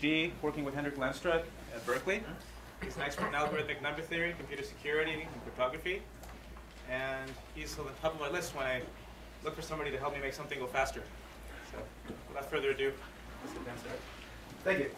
PhD working with Hendrik Lenstra at Berkeley. He's an expert in algorithmic number theory, computer security, and cryptography. And he's on the top of my list when I look for somebody to help me make something go faster. So without further ado, let's get started. Thank you.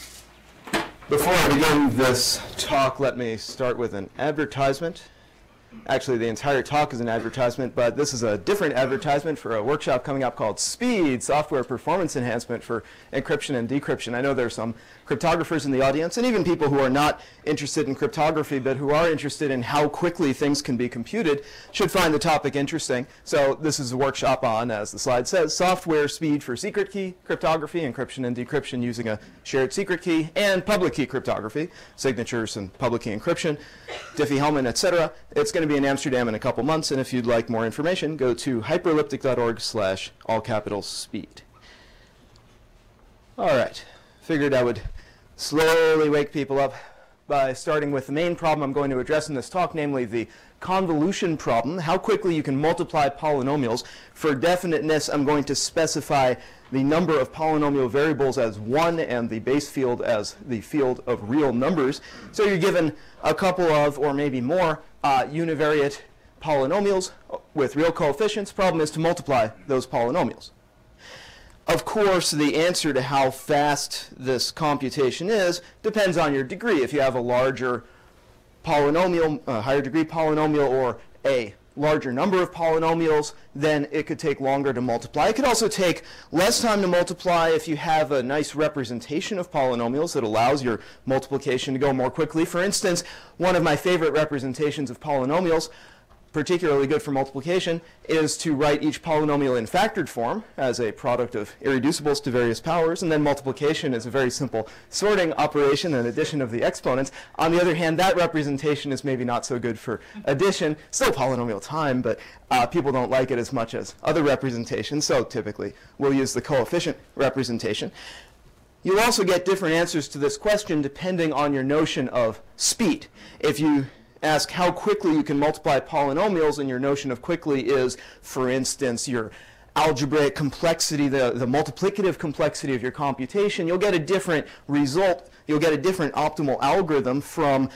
Before I begin this talk, let me start with an advertisement. Actually, the entire talk is an advertisement, but this is a different advertisement for a workshop coming up called SPEED, Software Performance Enhancement for Encryption and Decryption. I know there are some cryptographers in the audience, and even people who are not interested in cryptography, but who are interested in how quickly things can be computed, should find the topic interesting. So this is a workshop on, as the slide says, software speed for secret key cryptography, encryption and decryption using a shared secret key, and public key cryptography, signatures and public key encryption, Diffie-Hellman, etc. It's going to be in Amsterdam in a couple months, and if you'd like more information, go to hyperelliptic.org/all-capital-speed. All right, figured I would slowly wake people up by starting with the main problem I'm going to address in this talk, namely the convolution problem, how quickly you can multiply polynomials. For definiteness, I'm going to specify the number of polynomial variables as 1 and the base field as the field of real numbers. So you're given a couple of, or maybe more, univariate polynomials with real coefficients. Problem is to multiply those polynomials. Of course, the answer to how fast this computation is depends on your degree. If you have a larger polynomial, higher degree polynomial, or a larger number of polynomials, then it could take longer to multiply. It could also take less time to multiply if you have a nice representation of polynomials that allows your multiplication to go more quickly. For instance, one of my favorite representations of polynomials, particularly good for multiplication, is to write each polynomial in factored form as a product of irreducibles to various powers, and then multiplication is a very simple sorting operation and addition of the exponents. On the other hand, that representation is maybe not so good for addition. Still polynomial time, but people don't like it as much as other representations, so typically we'll use the coefficient representation. You'll also get different answers to this question depending on your notion of speed. If you ask how quickly you can multiply polynomials, and your notion of quickly is, for instance, your algebraic complexity, the multiplicative complexity of your computation, you'll get a different result. You'll get a different optimal algorithm from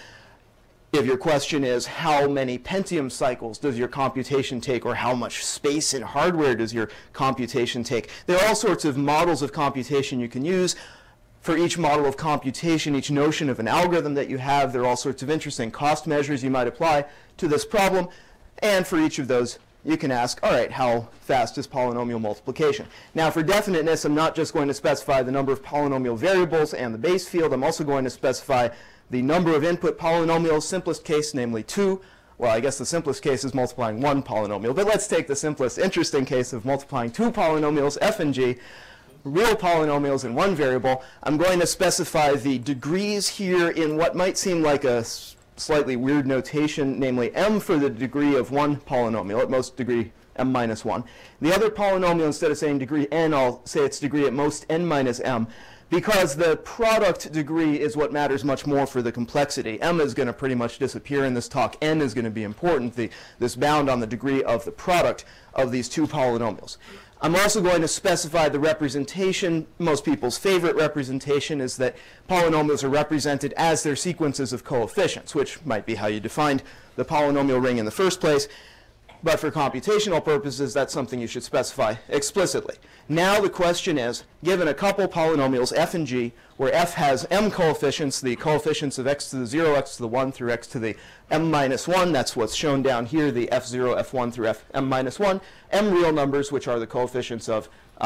if your question is how many Pentium cycles does your computation take, or how much space and hardware does your computation take. There are all sorts of models of computation you can use. For each model of computation, each notion of an algorithm that you have, there are all sorts of interesting cost measures you might apply to this problem. And for each of those, you can ask, all right, how fast is polynomial multiplication? Now, for definiteness, I'm not just going to specify the number of polynomial variables and the base field. I'm also going to specify the number of input polynomials, simplest case, namely 2. Well, I guess the simplest case is multiplying one polynomial. But let's take the simplest, interesting case of multiplying two polynomials, f and g, real polynomials in one variable. I'm going to specify the degrees here in what might seem like a slightly weird notation, namely m for the degree of one polynomial, at most degree m minus 1. The other polynomial, instead of saying degree n, I'll say its degree at most n minus m, because the product degree is what matters much more for the complexity. M is going to pretty much disappear in this talk. N is going to be important, this bound on the degree of the product of these two polynomials. I'm also going to specify the representation. Most people's favorite representation is that polynomials are represented as their sequences of coefficients, which might be how you defined the polynomial ring in the first place. But for computational purposes, that's something you should specify explicitly. Now the question is, given a couple polynomials, f and g, where f has m coefficients, the coefficients of x to the 0, x to the 1 through x to the m minus 1, that's what's shown down here, the f0, f1 through fm minus 1, m real numbers, which are the coefficients of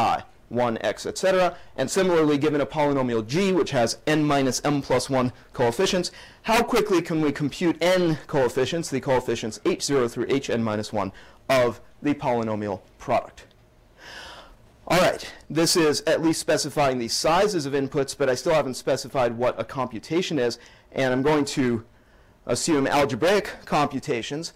1, x, etc. And similarly, given a polynomial g, which has n minus m plus 1 coefficients, how quickly can we compute n coefficients, the coefficients h0 through hn minus 1 of the polynomial product? All right, this is at least specifying the sizes of inputs, but I still haven't specified what a computation is, and I'm going to assume algebraic computations.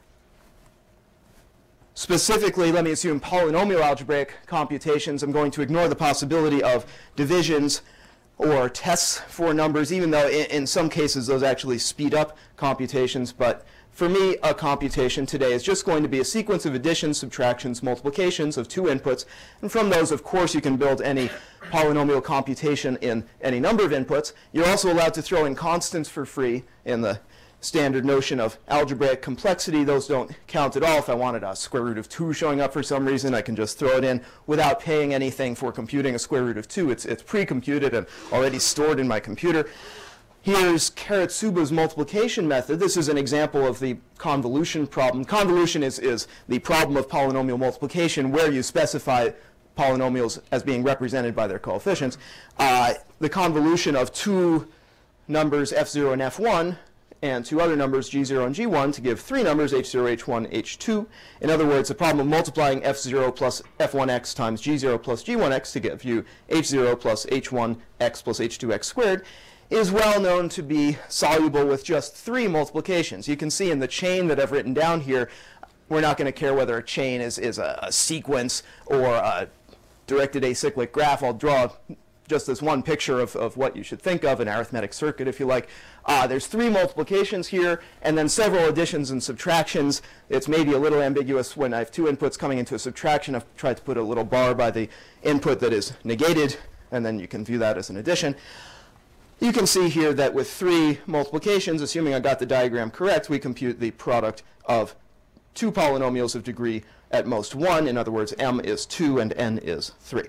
Specifically, let me assume polynomial algebraic computations. I'm going to ignore the possibility of divisions or tests for numbers, even though in some cases those actually speed up computations. But for me, a computation today is just going to be a sequence of additions, subtractions, multiplications of two inputs. And from those, of course, you can build any polynomial computation in any number of inputs. You're also allowed to throw in constants for free in the standard notion of algebraic complexity. Those don't count at all. If I wanted a square root of 2 showing up for some reason, I can just throw it in without paying anything for computing a square root of 2. It's pre-computed and already stored in my computer. Here's Karatsuba's multiplication method. This is an example of the convolution problem. Convolution is the problem of polynomial multiplication where you specify polynomials as being represented by their coefficients. The convolution of two numbers f0 and f1 and two other numbers, g0 and g1, to give three numbers, h0, h1, h2. In other words, the problem of multiplying f0 plus f1x times g0 plus g1x to give you h0 plus h1x plus h2x squared is well known to be soluble with just 3 multiplications. You can see in the chain that I've written down here, we're not going to care whether a chain is a sequence or a directed acyclic graph. I'll draw just this one picture of what you should think of, an arithmetic circuit, if you like. There's 3 multiplications here, and then several additions and subtractions. It's maybe a little ambiguous when I have 2 inputs coming into a subtraction. I've tried to put a little bar by the input that is negated, and then you can view that as an addition. You can see here that with 3 multiplications, assuming I got the diagram correct, we compute the product of 2 polynomials of degree at most 1. In other words, m is 2 and n is 3.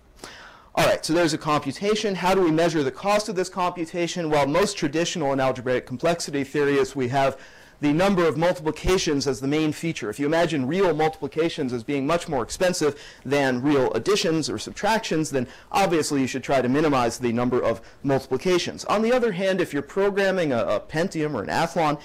All right, so there's a computation. How do we measure the cost of this computation? Well, most traditional in algebraic complexity theory is we have the number of multiplications as the main feature. If you imagine real multiplications as being much more expensive than real additions or subtractions, then obviously you should try to minimize the number of multiplications. On the other hand, if you're programming a Pentium or an Athlon,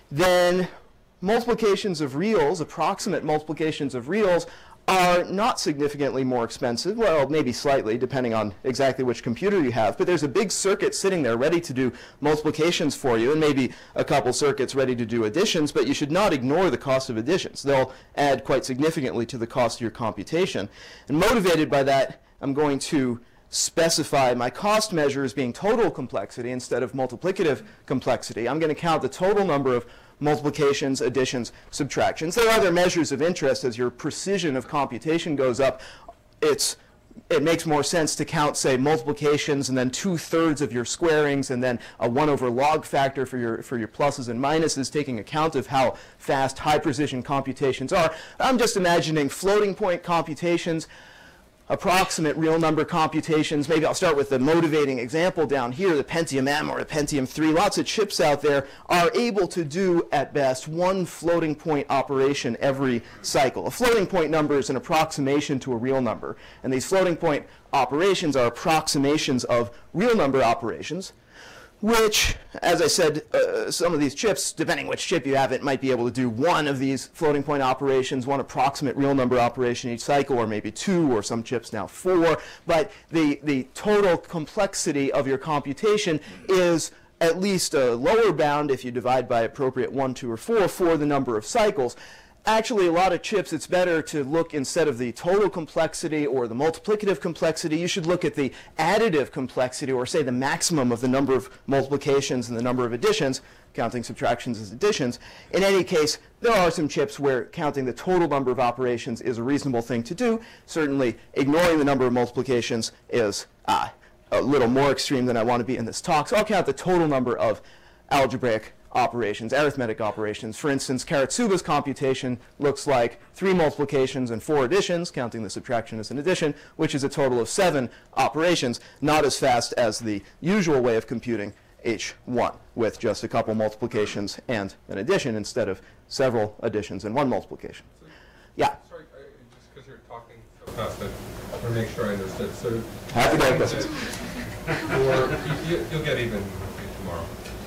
then multiplications of reals, approximate multiplications of reals, are not significantly more expensive. Well, maybe slightly, depending on exactly which computer you have. But there's a big circuit sitting there ready to do multiplications for you, and maybe a couple circuits ready to do additions, but you should not ignore the cost of additions. They'll add quite significantly to the cost of your computation. And motivated by that, I'm going to specify my cost measure as being total complexity instead of multiplicative complexity. I'm going to count the total number of multiplications, additions, subtractions. There are other measures of interest. As your precision of computation goes up, it makes more sense to count, say, multiplications and then 2/3 of your squarings and then a 1/log factor for your pluses and minuses, taking account of how fast high precision computations are. I'm just imagining floating point computations, approximate real number computations. Maybe I'll start with the motivating example down here, the Pentium M or the Pentium 3. Lots of chips out there are able to do, at best, 1 floating point operation every cycle. A floating point number is an approximation to a real number. And these floating point operations are approximations of real number operations, which, as I said, some of these chips, depending which chip you have, it might be able to do 1 of these floating point operations, 1 approximate real number operation each cycle, or maybe 2, or some chips now 4. But the total complexity of your computation is at least a lower bound, if you divide by appropriate 1, 2, or 4, for the number of cycles. Actually, a lot of chips, it's better to look, instead of the total complexity or the multiplicative complexity, you should look at the additive complexity, or say the maximum of the number of multiplications and the number of additions, counting subtractions as additions. In any case, there are some chips where counting the total number of operations is a reasonable thing to do. Certainly, ignoring the number of multiplications is a little more extreme than I want to be in this talk. So I'll count the total number of algebraic operations, arithmetic operations. For instance, Karatsuba's computation looks like 3 multiplications and 4 additions, counting the subtraction as an addition, which is a total of 7 operations, not as fast as the usual way of computing H1, with just a couple multiplications and an addition instead of several additions and 1 multiplication. So, yeah? Sorry, just because you're talking so fast, I want to make sure I understood. So, happy to have questions. You'll get even tomorrow.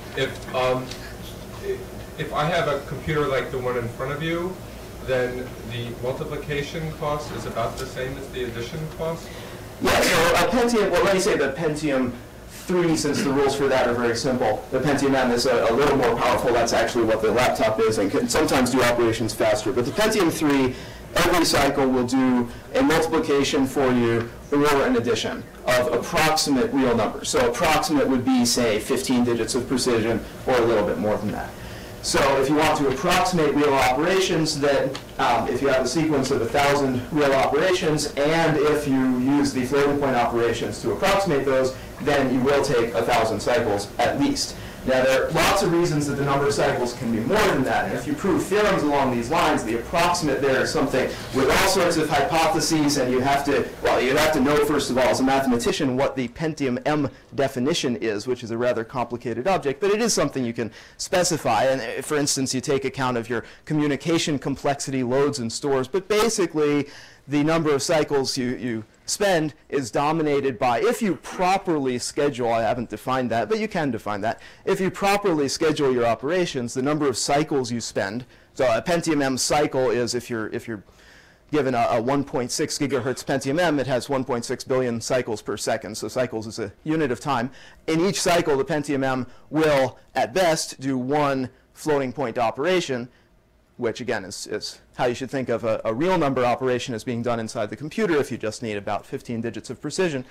If I have a computer like the one in front of you, then the multiplication cost is about the same as the addition cost? Yeah, so a Pentium, well, let me say the Pentium 3, since the rules for that are very simple. The Pentium M is a little more powerful. That's actually what the laptop is, and can sometimes do operations faster. But the Pentium 3, every cycle will do a multiplication for you or an addition of approximate real numbers. So approximate would be, say, 15 digits of precision or a little bit more than that. So if you want to approximate real operations, then if you have a sequence of 1,000 real operations, and if you use the floating point operations to approximate those, then you will take 1,000 cycles at least. Now, there are lots of reasons that the number of cycles can be more than that, and if you prove theorems along these lines, the approximate there is something with all sorts of hypotheses, and you have to know, first of all, as a mathematician, what the Pentium M definition is, which is a rather complicated object, but it is something you can specify, and for instance, you take account of your communication complexity, loads, and stores, but basically, the number of cycles you spend is dominated by, if you properly schedule, I haven't defined that, but you can define that. If you properly schedule your operations, the number of cycles you spend, so a Pentium M cycle is, if you're given a 1.6 gigahertz Pentium M, it has 1.6 billion cycles per second, so cycles is a unit of time. In each cycle, the Pentium M will, at best, do one floating point operation, which again is how you should think of a real number operation as being done inside the computer if you just need about 15 digits of precision.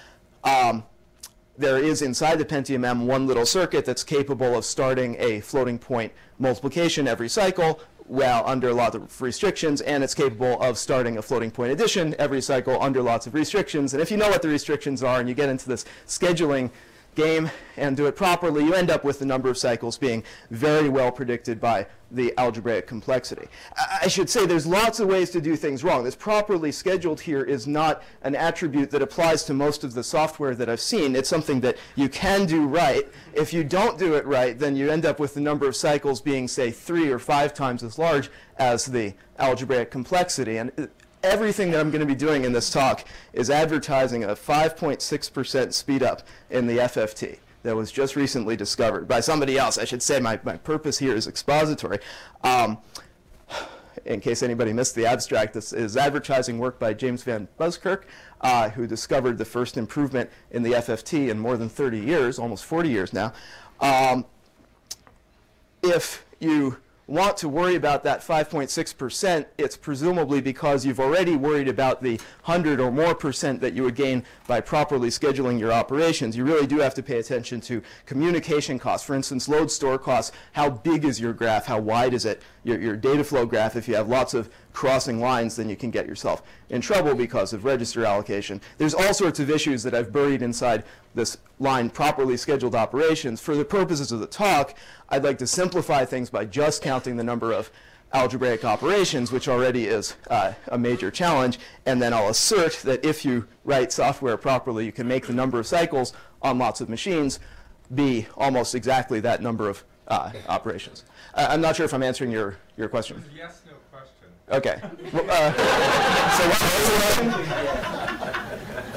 There is inside the Pentium M one little circuit that's capable of starting a floating point multiplication every cycle, well, under a lot of restrictions, and it's capable of starting a floating point addition every cycle under lots of restrictions. And if you know what the restrictions are and you get into this scheduling game and do it properly, you end up with the number of cycles being very well predicted by the algebraic complexity. I should say there's lots of ways to do things wrong. This properly scheduled here is not an attribute that applies to most of the software that I've seen. It's something that you can do right. If you don't do it right, then you end up with the number of cycles being, say, 3 or 5 times as large as the algebraic complexity. And everything that I'm going to be doing in this talk is advertising a 5.6% speed up in the FFT that was just recently discovered by somebody else. I should say my purpose here is expository. In case anybody missed the abstract, this is advertising work by James Van Buskirk, who discovered the first improvement in the FFT in more than 30 years, almost 40 years now. If you want to worry about that 5.6%, it's presumably because you've already worried about the 100 or more % that you would gain by properly scheduling your operations. You really do have to pay attention to communication costs. For instance, load store costs. How big is your graph? How wide is it? Your data flow graph, if you have lots of crossing lines, then you can get yourself in trouble because of register allocation. There's all sorts of issues that I've buried inside this line, properly scheduled operations. For the purposes of the talk, I'd like to simplify things by just counting the number of algebraic operations, which already is a major challenge, and then I'll assert that if you write software properly, you can make the number of cycles on lots of machines be almost exactly that number of operations. I'm not sure if I'm answering your question. Yes, no question. Okay. So what was the question?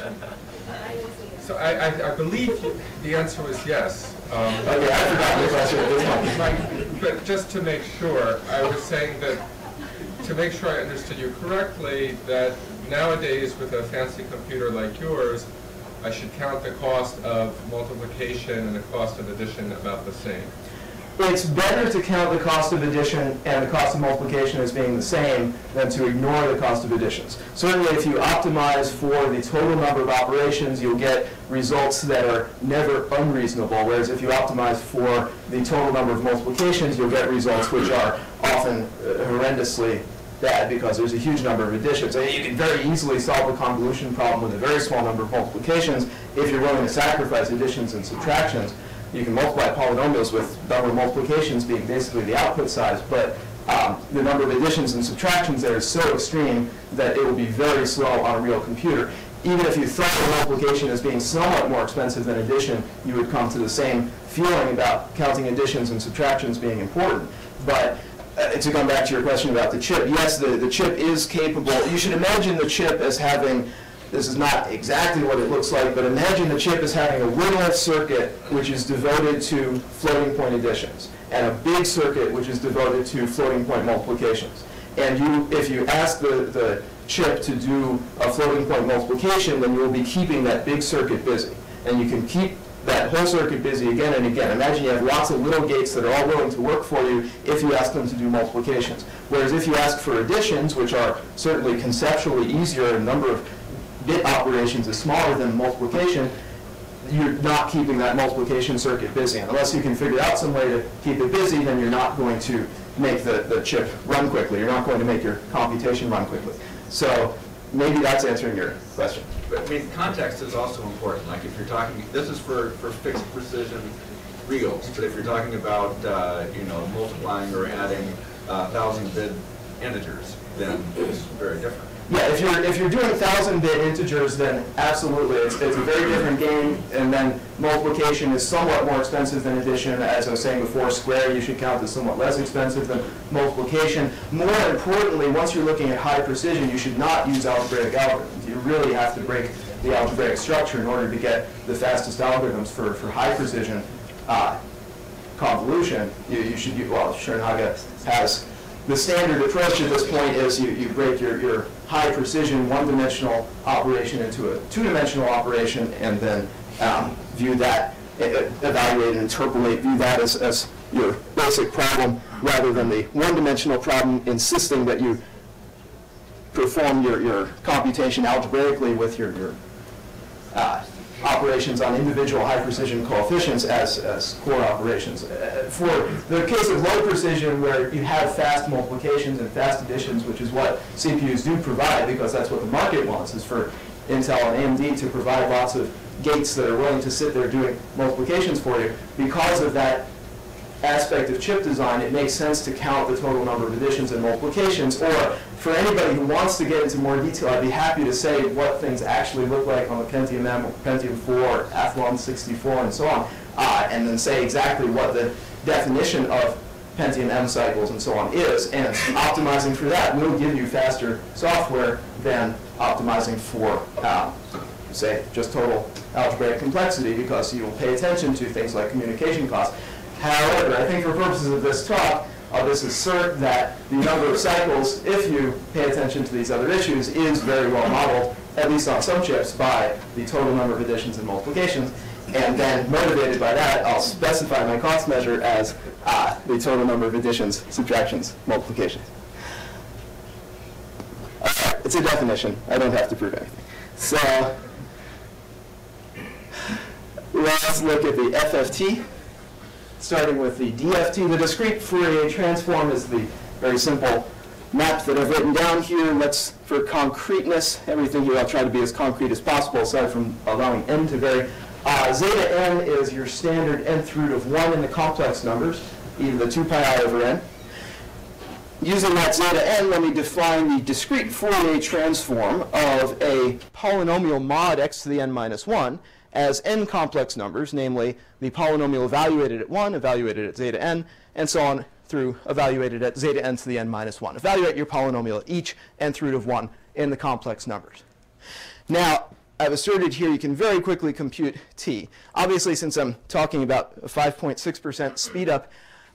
So I believe the answer was yes. Okay, I forgot the question at this point. But just to make sure, I was saying that, to make sure I understood you correctly, that nowadays with a fancy computer like yours, I should count the cost of multiplication and the cost of addition about the same. It's better to count the cost of addition and the cost of multiplication as being the same than to ignore the cost of additions. Certainly if you optimize for the total number of operations, you'll get results that are never unreasonable, whereas if you optimize for the total number of multiplications, you'll get results which are often horrendously bad because there's a huge number of additions. And you can very easily solve a convolution problem with a very small number of multiplications if you're willing to sacrifice additions and subtractions. You can multiply polynomials with number of multiplications being basically the output size, but the number of additions and subtractions there is so extreme that it will be very slow on a real computer. Even if you thought of multiplication as being somewhat more expensive than addition, you would come to the same feeling about counting additions and subtractions being important. But to come back to your question about the chip, yes, the chip is capable. You should imagine the chip as having, this is not exactly what it looks like, but imagine the chip as having a little circuit which is devoted to floating point additions, and a big circuit which is devoted to floating point multiplications. And if you ask the chip to do a floating point multiplication, then you will be keeping that big circuit busy. And you can keep that whole circuit busy again and again. Imagine you have lots of little gates that are all willing to work for you if you ask them to do multiplications. Whereas if you ask for additions, which are certainly conceptually easier, a number of bit operations is smaller than multiplication, you're not keeping that multiplication circuit busy. And unless you can figure out some way to keep it busy, then you're not going to make the chip run quickly. You're not going to make your computation run quickly. So maybe that's answering your question. But I mean, context is also important. Like if you're talking, this is for fixed precision reals, but if you're talking about you know, multiplying or adding 1,000-bit integers, then it's very different. Yeah, if you're doing 1,000-bit integers, then absolutely, it's a very different game. And then multiplication is somewhat more expensive than addition. As I was saying before, square you should count as somewhat less expensive than multiplication. More importantly, once you're looking at high precision, you should not use algebraic algorithms. You really have to break the algebraic structure in order to get the fastest algorithms for high precision convolution. You should use, well, Schoenhagen has the standard approach at this point is you break your high precision one-dimensional operation into a two-dimensional operation, and then view that, evaluate and interpolate, view that as your basic problem rather than the one-dimensional problem insisting that you perform your computation algebraically with your operations on individual high-precision coefficients as core operations. For the case of low precision, where you have fast multiplications and fast additions, which is what CPUs do provide, because that's what the market wants, is for Intel and AMD to provide lots of gates that are willing to sit there doing multiplications for you. Because of that aspect of chip design, it makes sense to count the total number of additions and multiplications. Or for anybody who wants to get into more detail, I'd be happy to say what things actually look like on the Pentium M or Pentium 4 or Athlon 64 and so on, and then say exactly what the definition of Pentium M cycles and so on is. And optimizing for that will give you faster software than optimizing for, say, just total algebraic complexity, because you will pay attention to things like communication costs. However, I think for purposes of this talk, I'll just assert that the number of cycles, if you pay attention to these other issues, is very well modeled, at least on some chips, by the total number of additions and multiplications. And then, motivated by that, I'll specify my cost measure as the total number of additions, subtractions, multiplications. It's a definition. I don't have to prove anything. So let's look at the FFT. Starting with the DFT, the discrete Fourier transform is the very simple map that I've written down here. Let's, for concreteness, everything here I'll try to be as concrete as possible, aside from allowing n to vary. Zeta n is your standard nth root of 1 in the complex numbers, either the 2 pi I over n. Using that zeta n, let me define the discrete Fourier transform of a polynomial mod x to the n minus 1 as n complex numbers, namely the polynomial evaluated at 1, evaluated at zeta n, and so on through evaluated at zeta n to the n minus 1. Evaluate your polynomial at each nth root of 1 in the complex numbers. Now, I've asserted here you can very quickly compute t. Obviously, since I'm talking about a 5.6% speed up,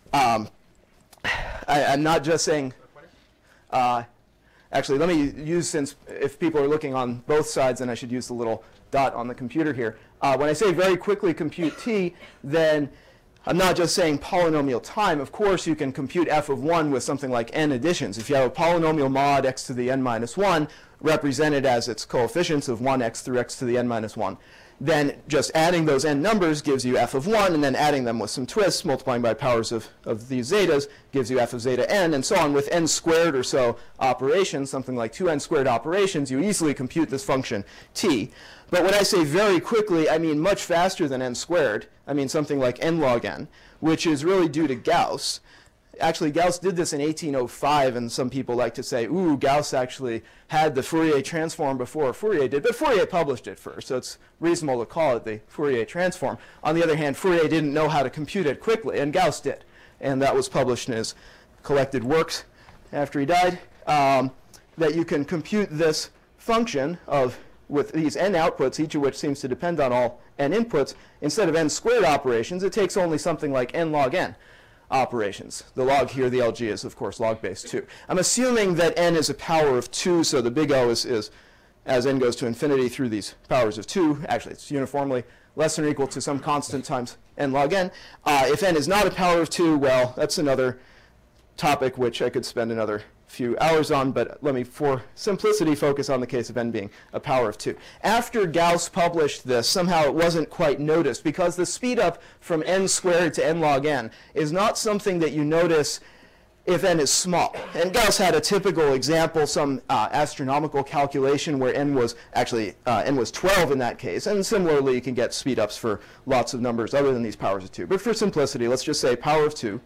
I'm not just saying, actually, let me use, since if people are looking on both sides, then I should use the little dot on the computer here. When I say very quickly compute t, then I'm not just saying polynomial time. Of course, you can compute f of 1 with something like n additions. If you have a polynomial mod x to the n minus 1, represented as its coefficients of 1x through x to the n minus 1, then just adding those n numbers gives you f of 1, and then adding them with some twists, multiplying by powers of these zetas, gives you f of zeta n, and so on. With n squared or so operations, something like 2n squared operations, you easily compute this function t. But when I say very quickly, I mean much faster than n squared. I mean something like n log n, which is really due to Gauss. Actually, Gauss did this in 1805, and some people like to say, ooh, Gauss actually had the Fourier transform before Fourier did, but Fourier published it first, so it's reasonable to call it the Fourier transform. On the other hand, Fourier didn't know how to compute it quickly, and Gauss did, and that was published in his collected works after he died, that you can compute this function of, with these n outputs, each of which seems to depend on all n inputs, instead of n squared operations, it takes only something like n log n operations. The log here, the LG, is of course log base 2. I'm assuming that n is a power of 2, so the big O is as n goes to infinity through these powers of 2. Actually, it's uniformly less than or equal to some constant times n log n. If n is not a power of 2, well, that's another topic which I could spend another few hours on, but let me, for simplicity, focus on the case of n being a power of 2. After Gauss published this, somehow it wasn't quite noticed, because the speed up from n squared to n log n is not something that you notice if n is small. And Gauss had a typical example, some astronomical calculation where n was actually n was 12 in that case. And similarly, you can get speed ups for lots of numbers other than these powers of 2. But for simplicity, let's just say power of 2.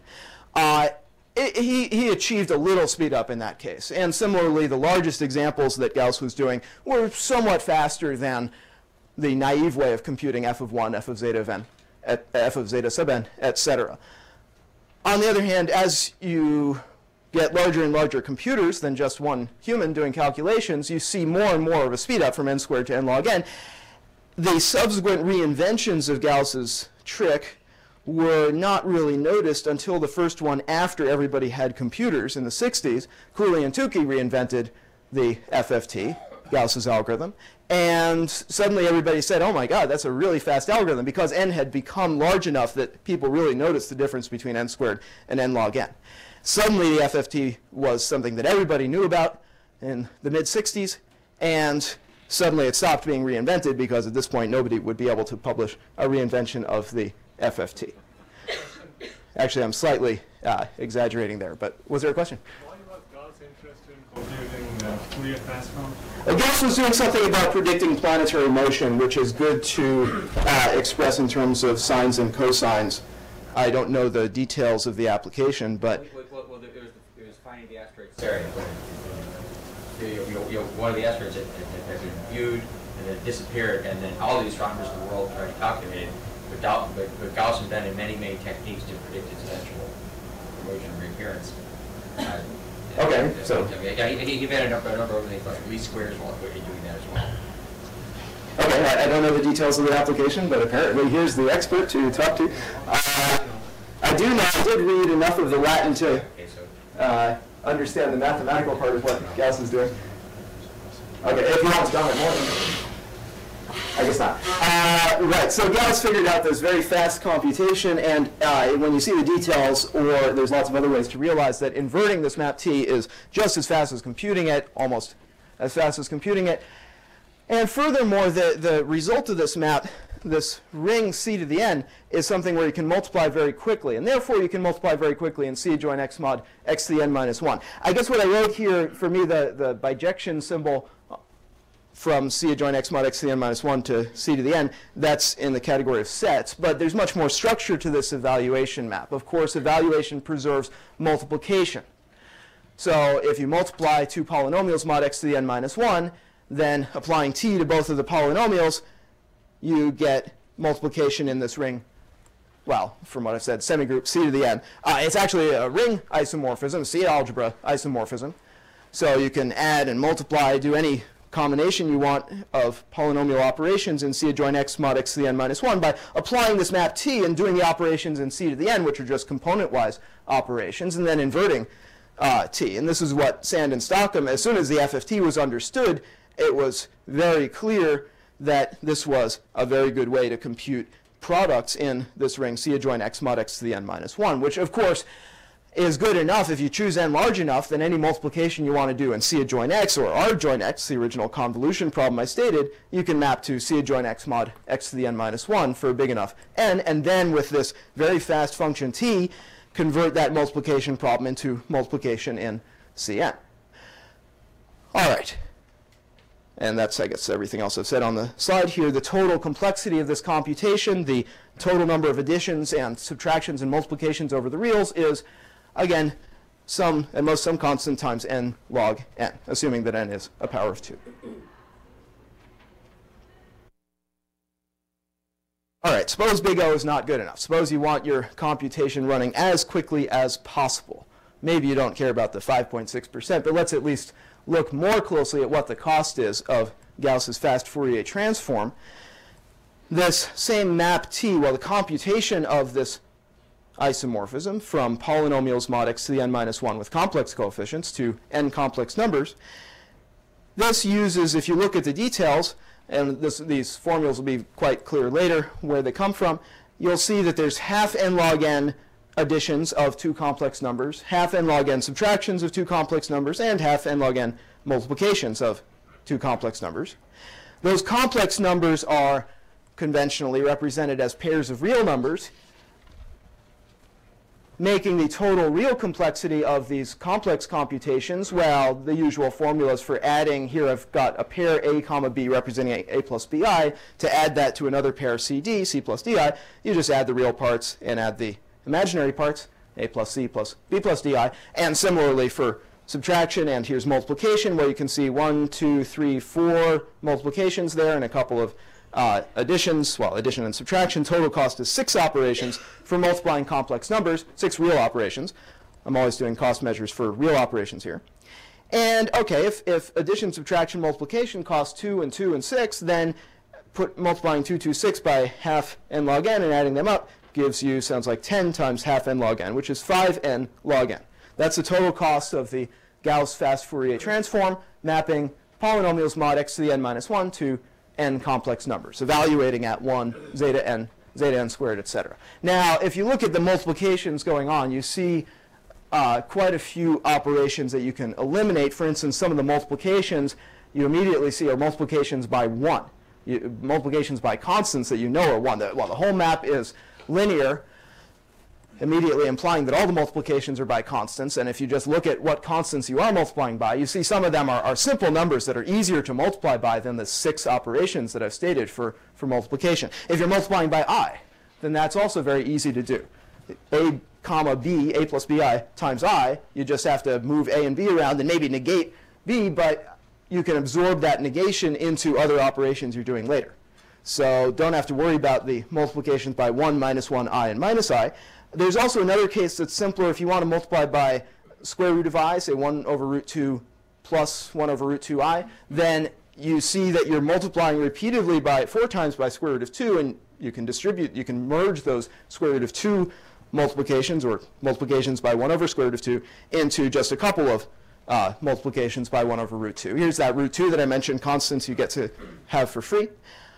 He achieved a little speed up in that case. And similarly, the largest examples that Gauss was doing were somewhat faster than the naive way of computing f of 1, f of zeta of n, f of zeta sub n, etc. On the other hand, as you get larger and larger computers than just one human doing calculations, you see more and more of a speed up from n squared to n log n. The subsequent reinventions of Gauss's trick were not really noticed until the first one after everybody had computers in the 60s. Cooley and Tukey reinvented the FFT, Gauss's algorithm, and suddenly everybody said, oh my god, that's a really fast algorithm, because n had become large enough that people really noticed the difference between n squared and n log n. Suddenly the FFT was something that everybody knew about in the mid-60s, and suddenly it stopped being reinvented, because at this point nobody would be able to publish a reinvention of the FFT. Actually, I'm slightly exaggerating there, but was there a question? Why was Gauss interested in computing Fourier transform? Gauss was doing something about predicting planetary motion, which is good to express in terms of sines and cosines. I don't know the details of the application, but... Well, it was finding the asteroid Ceres. One of the asteroids had been viewed and then disappeared, and then all the astronomers in the world tried to calculate it. But Gauss invented many techniques to predict its eventual erosion and reappearance. Okay, so... Yeah, he invented a number of things like least squares while doing that as well. Okay, I don't know the details of the application, but apparently here's the expert to talk to. I did read enough of the Latin to understand the mathematical part of what Gauss is doing. Okay, if you want to tell me more. I guess not. Right, so Gauss figured out this very fast computation, and when you see the details, or there's lots of other ways to realize that inverting this map T is just as fast as computing it, almost as fast as computing it. And furthermore, the result of this map, this ring C to the n, is something where you can multiply very quickly, and therefore you can multiply very quickly in C adjoin x mod x to the n minus 1. I guess what I wrote here, for me, the bijection symbol from C adjoin x mod x to the n minus 1 to C to the n, that's in the category of sets, but there's much more structure to this evaluation map. Of course, evaluation preserves multiplication. So if you multiply two polynomials mod x to the n minus 1, then applying t to both of the polynomials, you get multiplication in this ring, well, from what I've said, semigroup C to the n. It's actually a ring isomorphism, C algebra isomorphism. So you can add and multiply, do any combination you want of polynomial operations in C adjoin x mod x to the n minus 1 by applying this map T and doing the operations in C to the n, which are just component-wise operations, and then inverting T. And this is what Sand and Stockham, as soon as the FFT was understood, it was very clear that this was a very good way to compute products in this ring C adjoin x mod x to the n minus 1, which of course is good enough. If you choose n large enough, then any multiplication you want to do in C adjoin x or R adjoin x, the original convolution problem I stated, you can map to C adjoin x mod x to the n minus 1 for a big enough n, and then with this very fast function t, convert that multiplication problem into multiplication in Cn. All right. And that's, I guess, everything else I've said on the slide here. The total complexity of this computation, the total number of additions and subtractions and multiplications over the reals is, again, at most some constant times n log n, assuming that n is a power of 2. All right, suppose big O is not good enough. Suppose you want your computation running as quickly as possible. Maybe you don't care about the 5.6%, but let's at least look more closely at what the cost is of Gauss's fast Fourier transform. This same map T, well, the computation of this isomorphism from polynomials mod x to the n minus 1 with complex coefficients to n complex numbers, this uses, if you look at the details, and these formulas will be quite clear later where they come from, you'll see that there's half n log n additions of two complex numbers, half n log n subtractions of two complex numbers, and half n log n multiplications of two complex numbers. Those complex numbers are conventionally represented as pairs of real numbers, making the total real complexity of these complex computations, well, the usual formulas for adding, here I've got a pair A comma B representing A plus BI, to add that to another pair CD, C plus DI, you just add the real parts and add the imaginary parts, A plus C plus B plus DI, and similarly for subtraction, and here's multiplication, where you can see 1, 2, 3, 4 multiplications there, and a couple of additions, well, addition and subtraction. Total cost is 6 operations for multiplying complex numbers, 6 real operations. I'm always doing cost measures for real operations here. And okay, if addition, subtraction, multiplication costs 2 and 2 and 6, then multiplying 2, 2, 6 by half n log n and adding them up gives you, sounds like 10 times half n log n, which is 5n log n. That's the total cost of the Gauss fast Fourier transform, mapping polynomials mod x to the n minus 1 to n complex numbers, evaluating at 1, zeta n squared, etc. Now, if you look at the multiplications going on, you see quite a few operations that you can eliminate. For instance, some of the multiplications you immediately see are multiplications by 1. Multiplications by constants that you know are 1. Well, the whole map is linear, immediately implying that all the multiplications are by constants. And if you just look at what constants you are multiplying by, you see some of them are simple numbers that are easier to multiply by than the 6 operations that I've stated for multiplication. If you're multiplying by I, then that's also very easy to do. A comma B, A plus BI times I, you just have to move A and B around and maybe negate B, but you can absorb that negation into other operations you're doing later. So don't have to worry about the multiplications by 1, minus 1, I, and minus I. There's also another case that's simpler. If you want to multiply by square root of I, say 1 over root 2 plus 1 over root 2i, then you see that you're multiplying repeatedly by 4 times by square root of 2, and you can distribute, you can merge those square root of 2 multiplications, or multiplications by 1 over square root of 2, into just a couple of multiplications by 1 over root 2. Here's that root 2 that I mentioned, constants you get to have for free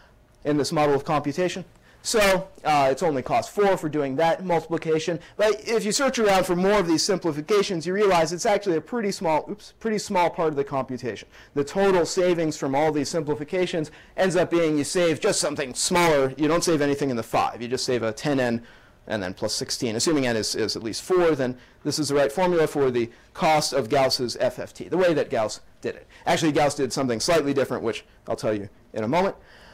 in this model of computation. So it's only cost 4 for doing that multiplication. But if you search around for more of these simplifications, you realize it's actually a pretty small part of the computation. The total savings from all these simplifications ends up being you save just something smaller. You don't save anything in the 5. You just save a 10n and then plus 16. Assuming n is at least 4, then this is the right formula for the cost of Gauss's FFT, the way that Gauss did it. Actually, Gauss did something slightly different, which I'll tell you in a moment.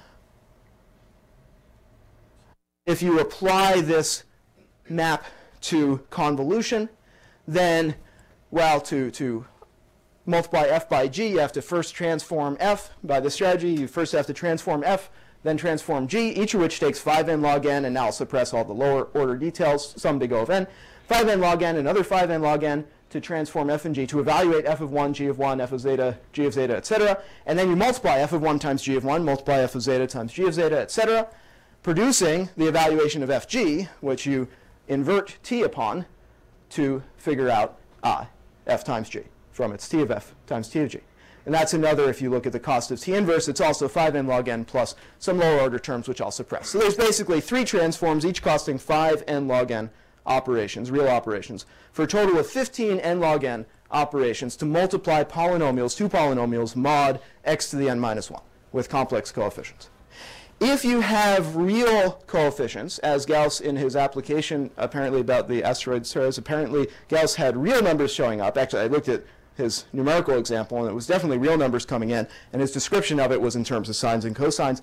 If you apply this map to convolution, then, well, to multiply f by g, you have to first transform f. By this strategy, you first have to transform f, then transform g, each of which takes 5n log n, and now I'll suppress all the lower order details, some big O of n. 5n log n, another 5n log n to transform f and g, to evaluate f of 1, g of 1, f of zeta, g of zeta, etc. And then you multiply f of 1 times g of 1, multiply f of zeta times g of zeta, etc., producing the evaluation of fg, which you invert t upon to figure out f times g from its t of f times t of g. And that's another, if you look at the cost of t inverse, it's also 5n log n plus some lower order terms, which I'll suppress. So there's basically 3 transforms, each costing 5n log n operations, real operations, for a total of 15 n log n operations to multiply polynomials, 2 polynomials, mod x to the n minus 1 with complex coefficients. If you have real coefficients, as Gauss in his application apparently about the asteroid Ceres, apparently Gauss had real numbers showing up. Actually, I looked at his numerical example, and it was definitely real numbers coming in, and his description of it was in terms of sines and cosines.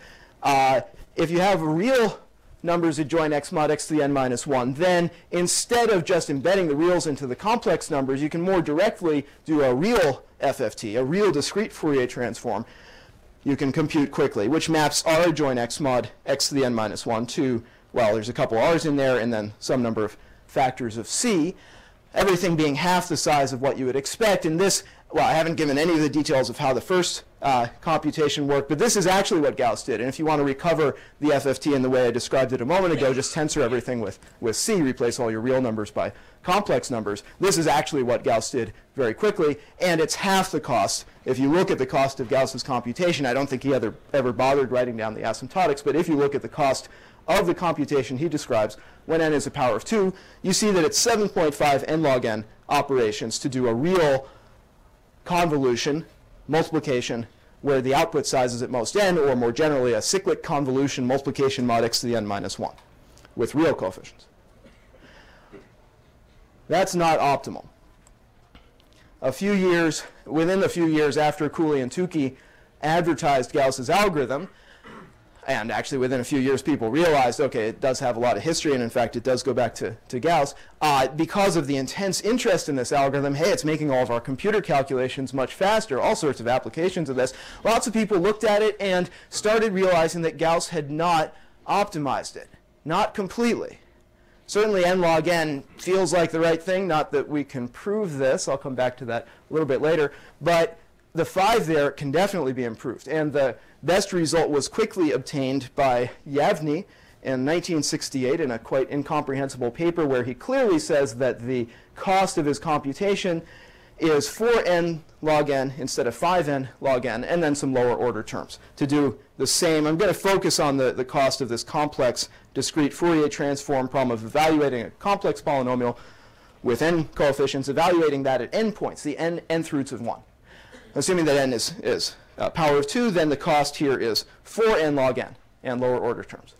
If you have real numbers that join x mod x to the n minus 1, then instead of just embedding the reals into the complex numbers, you can more directly do a real FFT, a real discrete Fourier transform. You can compute quickly, which maps R join x mod x to the n minus 1 to, well, there's a couple r's in there, and then some number of factors of c, everything being half the size of what you would expect. And this, well, I haven't given any of the details of how the first computation worked, but this is actually what Gauss did. And if you want to recover the FFT in the way I described it a moment ago, just tensor everything with c, replace all your real numbers by complex numbers. This is actually what Gauss did very quickly, and it's half the cost. If you look at the cost of Gauss's computation, I don't think he ever bothered writing down the asymptotics, but if you look at the cost of the computation he describes when n is a power of 2, you see that it's 7.5 n log n operations to do a real convolution multiplication where the output size is at most n, or more generally a cyclic convolution multiplication mod x to the n minus 1 with real coefficients. That's not optimal. Within a few years after Cooley and Tukey advertised Gauss's algorithm, and actually within a few years people realized, okay, it does have a lot of history, and in fact it does go back to Gauss, because of the intense interest in this algorithm, hey, it's making all of our computer calculations much faster, all sorts of applications of this. Lots of people looked at it and started realizing that Gauss had not optimized it, not completely. Certainly n log n feels like the right thing, not that we can prove this, I'll come back to that a little bit later, but the 5 there can definitely be improved. And the best result was quickly obtained by Yavny in 1968 in a quite incomprehensible paper where he clearly says that the cost of his computation is 4n log n instead of 5n log n, and then some lower order terms to do the same. I'm going to focus on the cost of this complex discrete Fourier transform problem of evaluating a complex polynomial with n coefficients, evaluating that at n points, the nth roots of 1. Assuming that n is power of 2, then the cost here is 4n log n and lower order terms.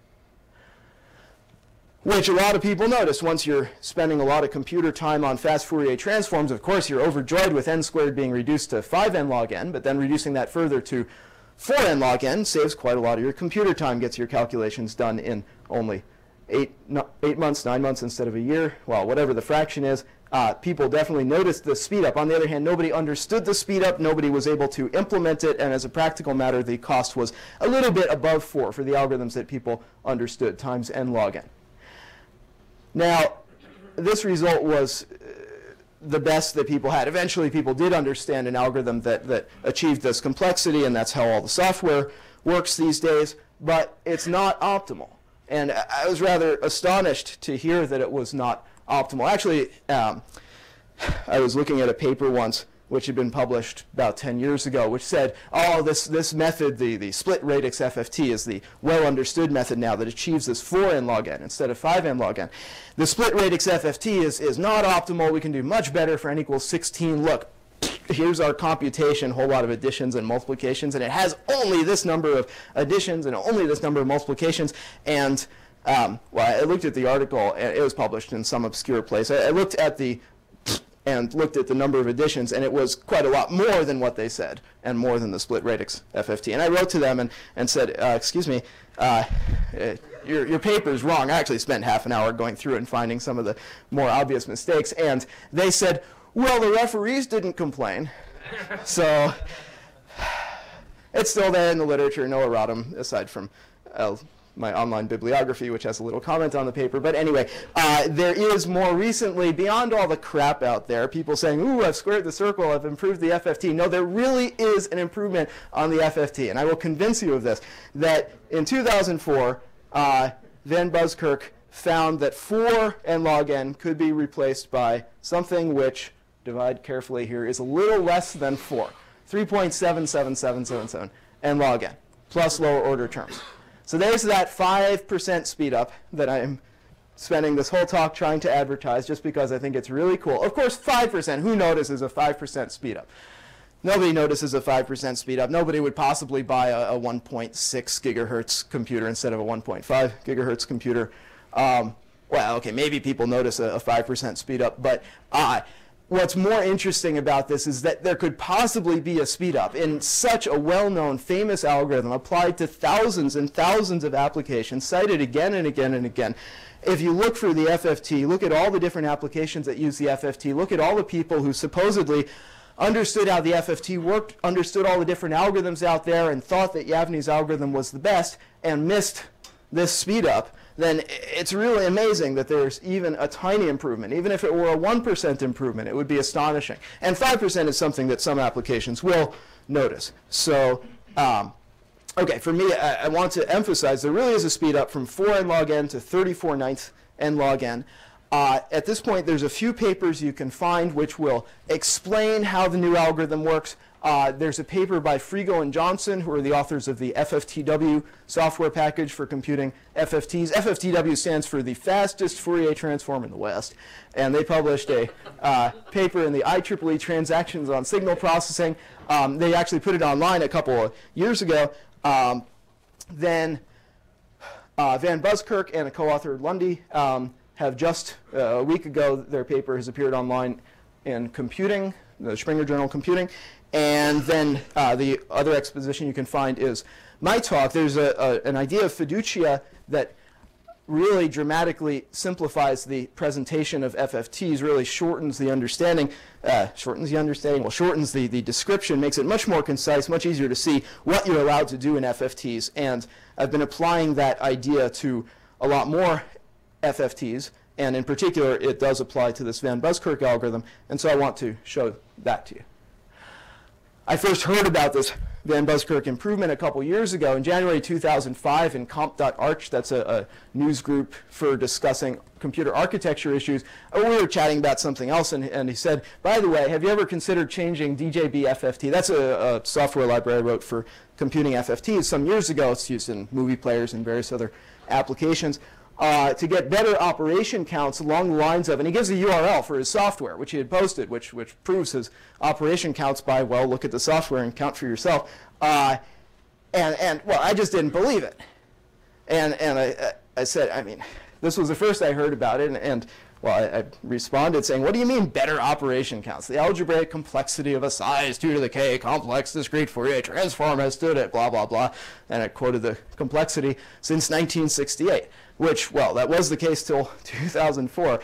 Which a lot of people notice once you're spending a lot of computer time on fast Fourier transforms. Of course, you're overjoyed with n squared being reduced to 5n log n, but then reducing that further to 4n log n saves quite a lot of your computer time, gets your calculations done in only 8 months, 9 months instead of a year. Well, whatever the fraction is. People definitely noticed the speed up. On the other hand, nobody understood the speed up, nobody was able to implement it, and as a practical matter, the cost was a little bit above 4 for the algorithms that people understood, times n log n. Now, this result was the best that people had. Eventually, people did understand an algorithm that achieved this complexity, and that's how all the software works these days, but it's not optimal. And I was rather astonished to hear that it was not optimal. Actually, I was looking at a paper once which had been published about 10 years ago, which said, oh, this method, the split radix FFT, is the well-understood method now that achieves this 4n log n instead of 5n log n. The split radix FFT is not optimal. We can do much better for n equals 16. Look, here's our computation, a whole lot of additions and multiplications, and it has only this number of additions and only this number of multiplications. And well, I looked at the article, and it was published in some obscure place. I looked at the number of additions, and it was quite a lot more than what they said, and more than the split radix FFT. And I wrote to them and said, excuse me, your paper is wrong. I actually spent half an hour going through it and finding some of the more obvious mistakes. And they said, well, the referees didn't complain. So it's still there in the literature, no erratum, aside from my online bibliography, which has a little comment on the paper. But anyway, there is more recently, beyond all the crap out there, people saying, ooh, I've squared the circle, I've improved the FFT. No, there really is an improvement on the FFT. And I will convince you of this, that in 2004, Van Buskirk found that 4n log n could be replaced by something which, divide carefully here, is a little less than 4. 3.77777 n log n, plus lower order terms. So there's that 5% speed up that I'm spending this whole talk trying to advertise just because I think it's really cool. Of course, 5%, who notices a 5% speed up? Nobody notices a 5% speed up. Nobody would possibly buy a 1.6 gigahertz computer instead of a 1.5 gigahertz computer. Well, okay, maybe people notice a 5% speed up, but what's more interesting about this is that there could possibly be a speed up in such a well-known, famous algorithm applied to thousands and thousands of applications, cited again and again and again. If you look through the FFT, look at all the different applications that use the FFT, look at all the people who supposedly understood how the FFT worked, understood all the different algorithms out there, and thought that Yavny's algorithm was the best, and missed this speed up, then it's really amazing that there's even a tiny improvement. Even if it were a 1% improvement, it would be astonishing. And 5% is something that some applications will notice. So, okay, for me, I want to emphasize there really is a speed up from 4n log n to 34/9 n log n. At this point, there's a few papers you can find which will explain how the new algorithm works. There's a paper by Frigo and Johnson, who are the authors of the FFTW software package for computing FFTs. FFTW stands for the fastest Fourier transform in the West. And they published a paper in the IEEE Transactions on Signal Processing. They actually put it online a couple of years ago. Then Van Buskirk and a co-author Lundy have just a week ago, their paper has appeared online in Computing, the Springer Journal Computing. And then the other exposition you can find is my talk. There's an idea of fiducia that really dramatically simplifies the presentation of FFTs, really shortens the understanding, shortens the description, makes it much more concise, much easier to see what you're allowed to do in FFTs. And I've been applying that idea to a lot more FFTs, and in particular, it does apply to this Van Buskirk algorithm, and so I want to show that to you. I first heard about this Van Buskirk improvement a couple years ago in January 2005 in comp.arch. That's a news group for discussing computer architecture issues. We were chatting about something else, and he said, by the way, have you ever considered changing DJB FFT? That's a software library I wrote for computing FFTs some years ago. It's used in movie players and various other applications. To get better operation counts along the lines of, and he gives a URL for his software, which he had posted, which proves his operation counts by, well, look at the software and count for yourself. Well, I just didn't believe it. And I said, I mean, this was the first I heard about it, and I responded saying, what do you mean better operation counts? The algebraic complexity of a size 2 to the k complex discrete Fourier transform has stood at blah, blah, blah. And I quoted the complexity since 1968, which, well, that was the case till 2004.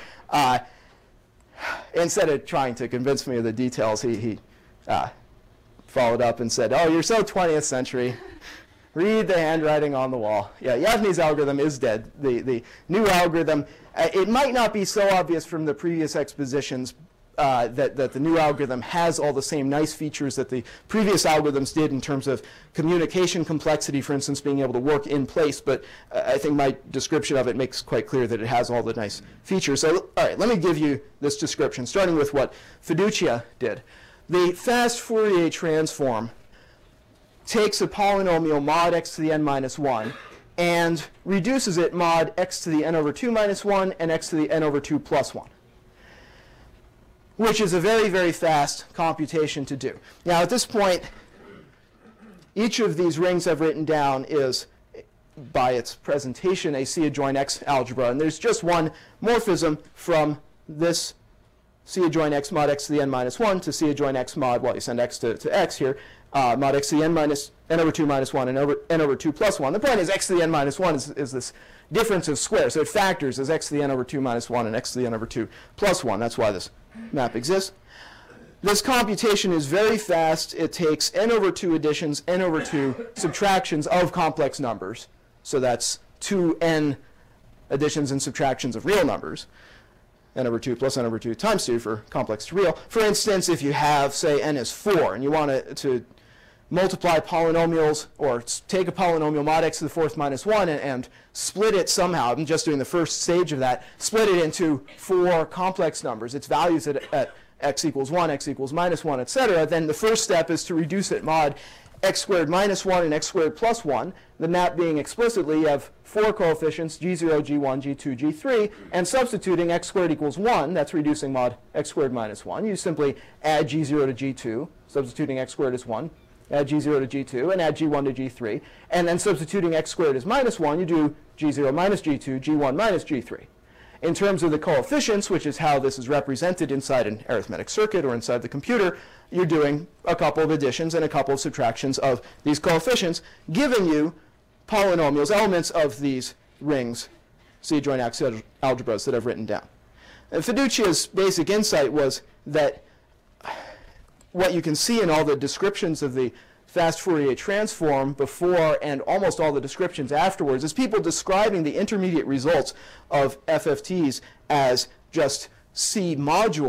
Instead of trying to convince me of the details, he followed up and said, oh, you're so 20th century. Read the handwriting on the wall. Yeah, Yavne's algorithm is dead. The new algorithm, it might not be so obvious from the previous expositions that the new algorithm has all the same nice features that the previous algorithms did in terms of communication complexity, for instance, being able to work in place. But I think my description of it makes quite clear that it has all the nice features. So, all right, let me give you this description, starting with what fiducia did. The fast Fourier transform takes a polynomial mod x to the n minus 1 and reduces it mod x to the n over 2 minus 1 and x to the n over 2 plus 1, which is a very, very fast computation to do. Now, at this point, each of these rings I've written down is, by its presentation, a C adjoin X algebra. And there's just one morphism from this C adjoin X mod x to the n minus 1 to C adjoin X mod, well, you send X to X here, mod x to the n over 2 minus 1 and n over 2 plus 1. The point is x to the n minus 1 is this difference of squares. So it factors as x to the n over 2 minus 1 and x to the n over 2 plus 1. That's why this map exists. This computation is very fast. It takes n over 2 additions, n over 2 subtractions of complex numbers. So that's 2n additions and subtractions of real numbers. N over 2 plus n over 2 times 2 for complex to real. For instance, if you have, say, n is 4, and you want to multiply polynomials, or take a polynomial mod x to the 4th minus 1 and split it somehow, I'm just doing the first stage of that, split it into 4 complex numbers, its values at x equals 1, x equals minus 1, etc., then the first step is to reduce it mod x squared minus 1 and x squared plus 1, the map being explicitly you have 4 coefficients, g0, g1, g2, g3, and substituting x squared equals 1, that's reducing mod x squared minus 1. You simply add g0 to g2, substituting x squared is 1, add g0 to g2, and add g1 to g3. And then substituting x squared is minus 1, you do g0 minus g2, g1 minus g3. In terms of the coefficients, which is how this is represented inside an arithmetic circuit or inside the computer, you're doing a couple of additions and a couple of subtractions of these coefficients, giving you polynomials, elements of these rings, C adjoint X algebras that I've written down. And fiducia's basic insight was that what you can see in all the descriptions of the fast Fourier transform before and almost all the descriptions afterwards is people describing the intermediate results of FFTs as just C module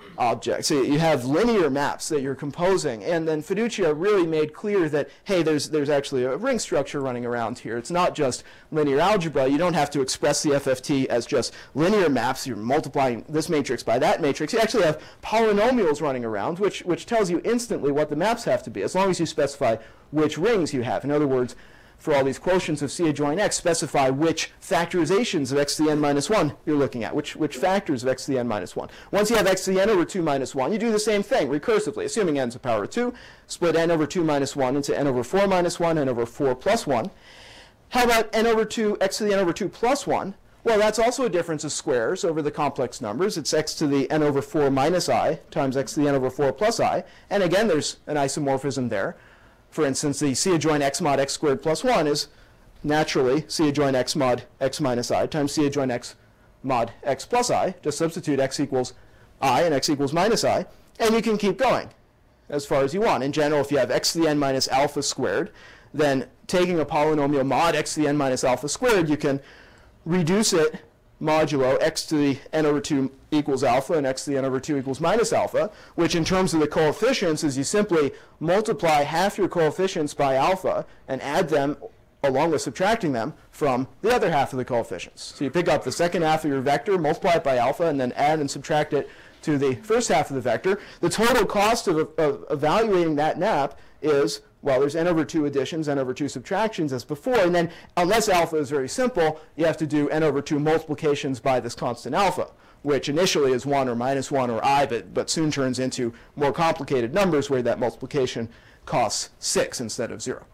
objects. So you have linear maps that you're composing, and then Fiducia really made clear that, hey, there's actually a ring structure running around here. It's not just linear algebra. You don't have to express the FFT as just linear maps. You're multiplying this matrix by that matrix. You actually have polynomials running around, which tells you instantly what the maps have to be, as long as you specify which rings you have. In other words, for all these quotients of C adjoin x, specify which factorizations of x to the n minus 1 you're looking at, which factors of x to the n minus 1. Once you have x to the n over 2 minus 1, you do the same thing recursively, assuming n is a power of 2, split n over 2 minus 1 into n over 4 minus 1, n over 4 plus 1. How about n over 2, x to the n over 2 plus 1? Well, that's also a difference of squares over the complex numbers. It's x to the n over 4 minus I times x to the n over 4 plus I. And again, there's an isomorphism there. For instance, the C adjoin x mod x squared plus 1 is naturally C adjoin x mod x minus I times C adjoin x mod x plus I. Just substitute x equals I and x equals minus I. And you can keep going as far as you want. In general, if you have x to the n minus alpha squared, then taking a polynomial mod x to the n minus alpha squared, you can reduce it modulo x to the n over 2 equals alpha and x to the n over 2 equals minus alpha, which in terms of the coefficients is you simply multiply half your coefficients by alpha and add them along with subtracting them from the other half of the coefficients. So you pick up the second half of your vector, multiply it by alpha, and then add and subtract it to the first half of the vector. The total cost of evaluating that map is, well, there's n over 2 additions, n over 2 subtractions as before, and then unless alpha is very simple, you have to do n over 2 multiplications by this constant alpha, which initially is 1 or minus 1 or I, but soon turns into more complicated numbers where that multiplication costs 6 instead of 0.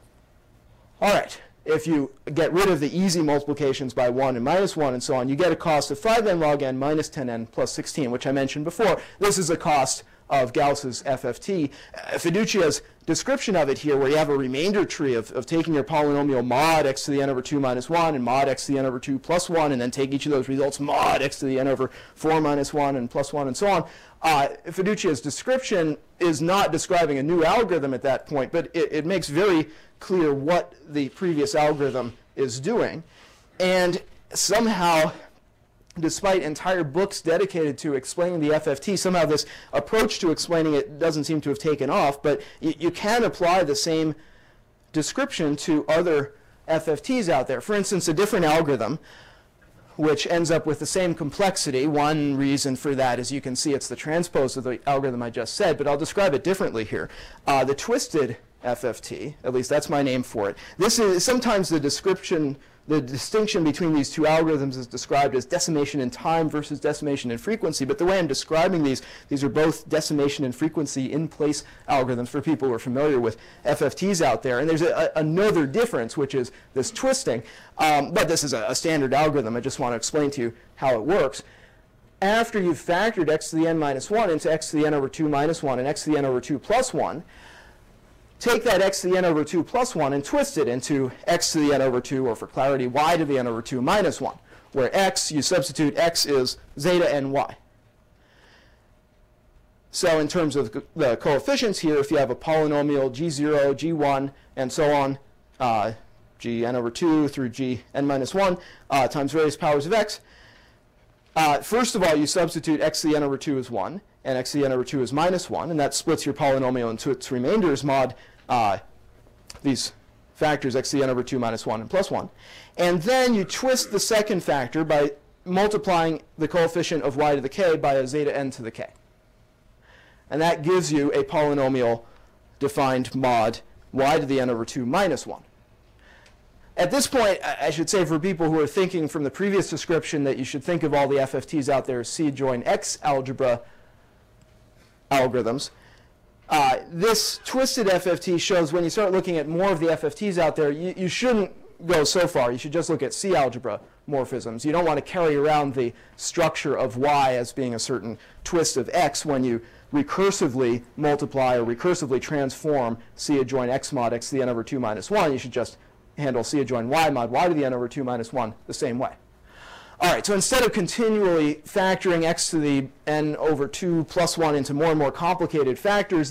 All right, if you get rid of the easy multiplications by 1 and minus 1 and so on, you get a cost of 5n log n minus 10n plus 16, which I mentioned before. This is a cost of Gauss's FFT. Fiducia's description of it here, where you have a remainder tree of taking your polynomial mod x to the n over 2 minus 1 and mod x to the n over 2 plus 1, and then take each of those results mod x to the n over 4 minus 1 and plus 1 and so on. Fiducia's description is not describing a new algorithm at that point, but it makes very clear what the previous algorithm is doing. And somehow, despite entire books dedicated to explaining the FFT, somehow this approach to explaining it doesn't seem to have taken off, but you can apply the same description to other FFTs out there. For instance, a different algorithm, which ends up with the same complexity. One reason for that is you can see it's the transpose of the algorithm I just said, but I'll describe it differently here. The twisted FFT, at least that's my name for it. This is sometimes the description, the distinction between these two algorithms is described as decimation in time versus decimation in frequency, but the way I'm describing these are both decimation and frequency in place algorithms for people who are familiar with FFTs out there. And there's another difference, which is this twisting, but this is a standard algorithm. I just want to explain to you how it works. After you've factored x to the n minus 1 into x to the n over 2 minus 1 and x to the n over 2 plus 1, take that x to the n over 2 plus 1 and twist it into x to the n over 2, or for clarity, y to the n over 2 minus 1, where x, you substitute x is zeta n y. So in terms of the coefficients here, if you have a polynomial g0, g1, and so on, gn over 2 through gn minus 1 times various powers of x, first of all, you substitute x to the n over 2 as 1, and x to the n over 2 is minus 1, and that splits your polynomial into its remainders mod these factors x to the n over 2 minus 1 and plus 1. And then you twist the second factor by multiplying the coefficient of y to the k by a zeta n to the k. And that gives you a polynomial defined mod y to the n over 2 minus 1. At this point, I should say for people who are thinking from the previous description that you should think of all the FFTs out there as C adjoin X algebra algorithms. This twisted FFT shows when you start looking at more of the FFTs out there, you shouldn't go so far. You should just look at C algebra morphisms. You don't want to carry around the structure of Y as being a certain twist of X when you recursively multiply or recursively transform C adjoin X mod X to the n over 2 minus 1. You should just handle C adjoin Y mod Y to the n over 2 minus 1 the same way. All right, so instead of continually factoring x to the n over 2 plus 1 into more and more complicated factors, this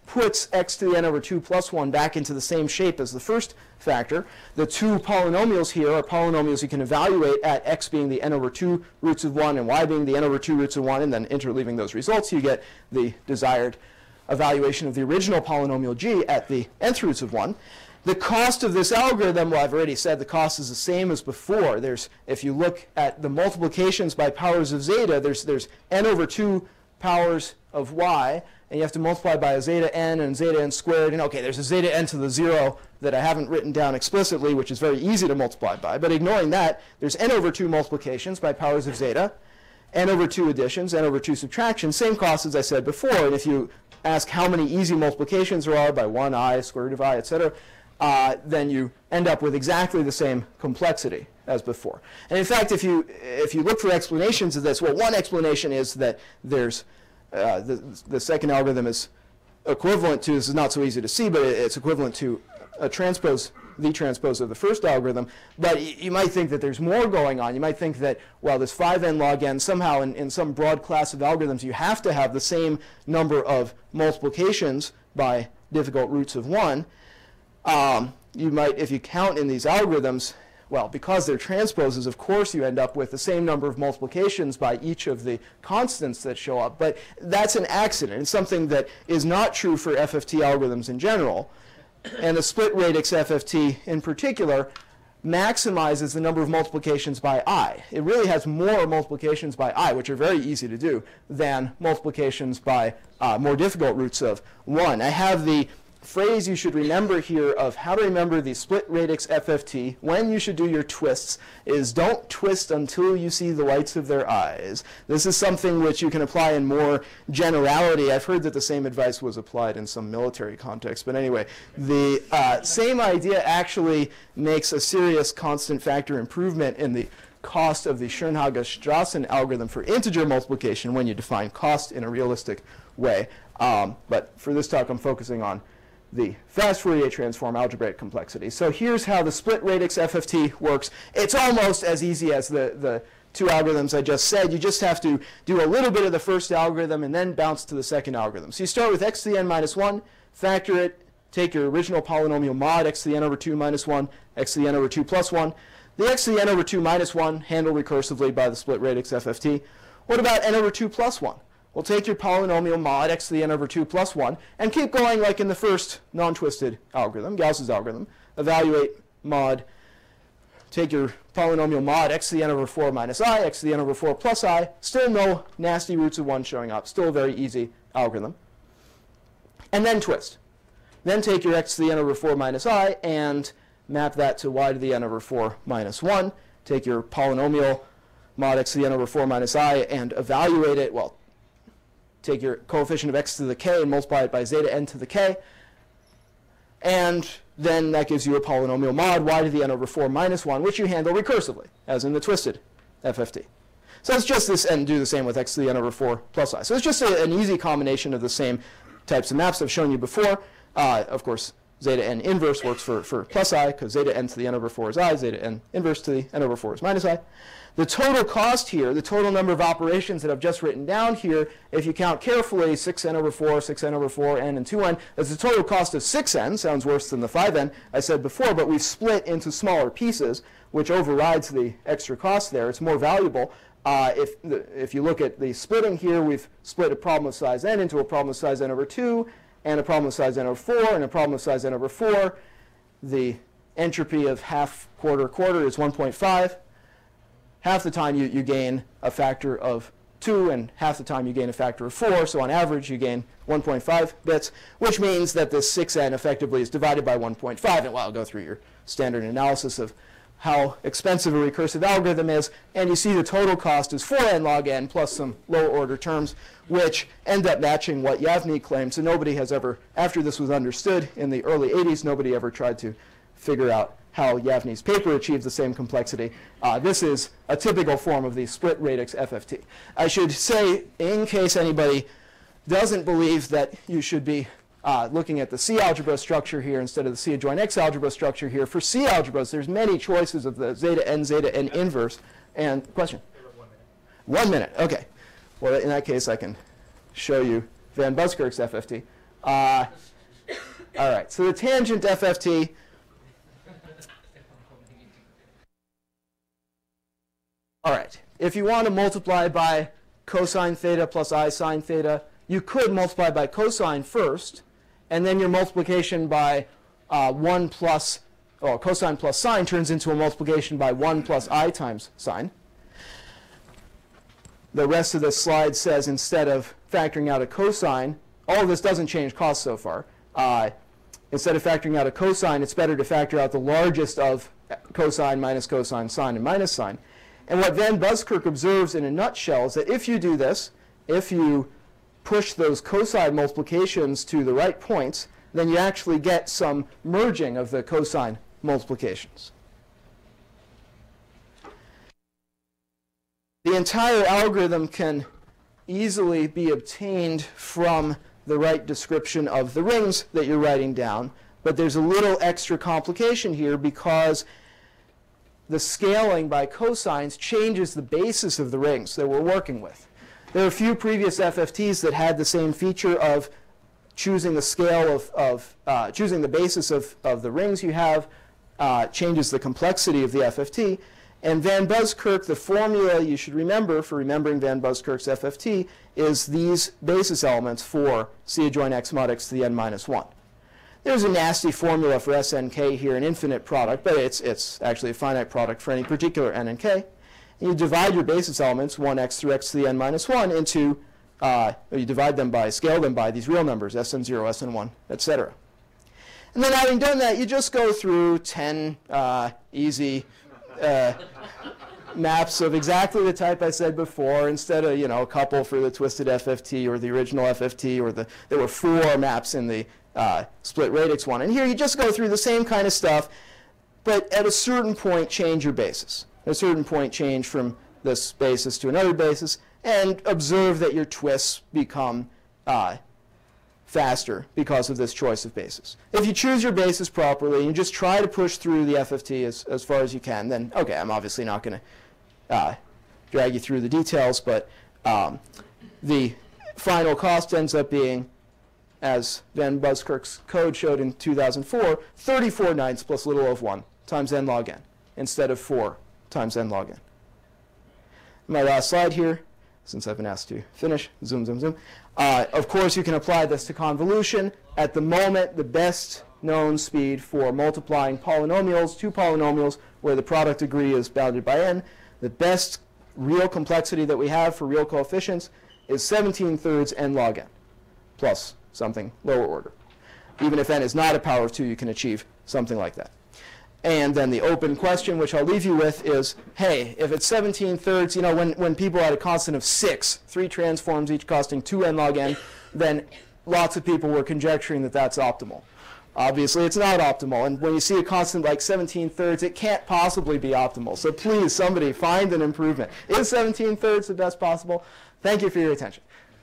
puts x to the n over 2 plus 1 back into the same shape as the first factor. The two polynomials here are polynomials you can evaluate at x being the n over 2 roots of 1 and y being the n over 2 roots of 1, and then interleaving those results, you get the desired evaluation of the original polynomial g at the nth roots of 1. The cost of this algorithm, well, I've already said the cost is the same as before. If you look at the multiplications by powers of zeta, there's n over 2 powers of y, and you have to multiply by a zeta n and zeta n squared. And okay, there's a zeta n to the 0 that I haven't written down explicitly, which is very easy to multiply by. But ignoring that, there's n over 2 multiplications by powers of zeta, n over 2 additions, n over 2 subtractions, same cost as I said before. And if you ask how many easy multiplications there are by 1i, square root of I, etc., then you end up with exactly the same complexity as before. And in fact, if you look for explanations of this, well, one explanation is that there's the second algorithm is equivalent to, this is not so easy to see, but it's equivalent to a transpose, the transpose of the first algorithm. But you might think that there's more going on. You might think that, well, this 5n log n, somehow in some broad class of algorithms, you have to have the same number of multiplications by difficult roots of 1. You might, if you count in these algorithms, well, because they're transposes, of course you end up with the same number of multiplications by each of the constants that show up. But that's an accident. It's something that is not true for FFT algorithms in general. And the split radix FFT in particular maximizes the number of multiplications by I. It really has more multiplications by I, which are very easy to do, than multiplications by more difficult roots of 1. I have the phrase you should remember here of how to remember the split radix FFT when you should do your twists is don't twist until you see the whites of their eyes. This is something which you can apply in more generality. I've heard that the same advice was applied in some military context. But anyway, the same idea actually makes a serious constant factor improvement in the cost of the Schoenhagen-Strassen algorithm for integer multiplication when you define cost in a realistic way. But for this talk, I'm focusing on the fast Fourier transform algebraic complexity. So here's how the split radix FFT works. It's almost as easy as the two algorithms I just said. You just have to do a little bit of the first algorithm and then bounce to the second algorithm. So you start with x to the n minus 1, factor it, take your original polynomial mod x to the n over 2 minus 1, x to the n over 2 plus 1. The x to the n over 2 minus 1 handled recursively by the split radix FFT. What about n over 2 plus 1? Well, take your polynomial mod x to the n over 2 plus 1 and keep going like in the first non-twisted algorithm, Gauss's algorithm. Evaluate mod, take your polynomial mod x to the n over 4 minus I, x to the n over 4 plus I. Still no nasty roots of 1 showing up. Still a very easy algorithm. And then twist. Then take your x to the n over 4 minus I and map that to y to the n over 4 minus 1. Take your polynomial mod x to the n over 4 minus I and evaluate it. Well, take your coefficient of x to the k and multiply it by zeta n to the k. And then that gives you a polynomial mod y to the n over 4 minus 1, which you handle recursively, as in the twisted FFT. So it's just this, and do the same with x to the n over 4 plus I. So it's just an easy combination of the same types of maps I've shown you before. Of course, zeta n inverse works for plus I, because zeta n to the n over 4 is I, zeta n inverse to the n over 4 is minus I. The total cost here, the total number of operations that I've just written down here, if you count carefully, 6n over 4, 6n over 4, n, and 2n, that's a total cost of 6n. Sounds worse than the 5n I said before, but we've split into smaller pieces, which overrides the extra cost there. It's more valuable. If you look at the splitting here, we've split a problem of size n into a problem of size n over 2, and a problem of size n over 4, and a problem of size n over 4. The entropy of half, quarter, quarter is 1.5. Half the time you gain a factor of 2, and half the time you gain a factor of 4. So on average, you gain 1.5 bits, which means that this 6n effectively is divided by 1.5. And well, I'll go through your standard analysis of how expensive a recursive algorithm is. And you see the total cost is 4n log n plus some lower order terms, which end up matching what Yavney claimed. So nobody has ever, after this was understood in the early 80s, nobody ever tried to figure out how Yavney's paper achieved the same complexity. This is a typical form of the split radix FFT. I should say, in case anybody doesn't believe that you should be looking at the C algebra structure here instead of the C adjoint X algebra structure here, for C algebras, there's many choices of the zeta n inverse. And question? 1 minute. Okay. Well, in that case, I can show you Van Buskirk's FFT. All right, so the tangent FFT. All right, if you want to multiply by cosine theta plus I sine theta, you could multiply by cosine first, and then your multiplication by 1 plus, or cosine plus sine turns into a multiplication by 1 plus I times sine. The rest of the slide says instead of factoring out a cosine, all of this doesn't change cost so far. Instead of factoring out a cosine, it's better to factor out the largest of cosine minus cosine, sine, and minus sine. And what Van Buskirk observes in a nutshell is that if you do this, if you push those cosine multiplications to the right points, then you actually get some merging of the cosine multiplications. The entire algorithm can easily be obtained from the right description of the rings that you're writing down, but there's a little extra complication here because the scaling by cosines changes the basis of the rings that we're working with. There are a few previous FFTs that had the same feature of choosing the scale choosing the basis of the rings you have changes the complexity of the FFT. And Van Buskirk, the formula you should remember for remembering Van Buskirk's FFT is these basis elements for C adjoint x mod x to the n minus 1. There's a nasty formula for SNK here, an infinite product, but it's actually a finite product for any particular n and k. And you divide your basis elements, 1x through x to the n minus 1, into, you divide them by, scale them by these real numbers, Sn0, Sn1, etc. And then having done that, you just go through 10 easy maps of exactly the type I said before, instead of, a couple for the twisted FFT or the original FFT, or there were 4 maps in the split radix one. And here you just go through the same kind of stuff, but at a certain point change your basis. At a certain point change from this basis to another basis, and observe that your twists become faster because of this choice of basis. If you choose your basis properly and you just try to push through the FFT as far as you can, then okay, I'm obviously not going to drag you through the details, but the final cost ends up being, as Van Buskirk's code showed in 2004, 34/9 plus little of 1 times n log n instead of 4 times n log n. My last slide here, since I've been asked to finish, zoom, zoom, zoom. Of course, you can apply this to convolution. At the moment, the best known speed for multiplying polynomials, 2 polynomials where the product degree is bounded by n, the best real complexity that we have for real coefficients is 17/3 n log n plus something lower order. Even if n is not a power of 2, you can achieve something like that. And then the open question, which I'll leave you with, is, hey, if it's 17/3, when people had a constant of 6, 3 transforms each costing 2n log n, then lots of people were conjecturing that that's optimal. Obviously, it's not optimal. And when you see a constant like 17/3, it can't possibly be optimal. So please, somebody, find an improvement. Is 17/3 the best possible? Thank you for your attention.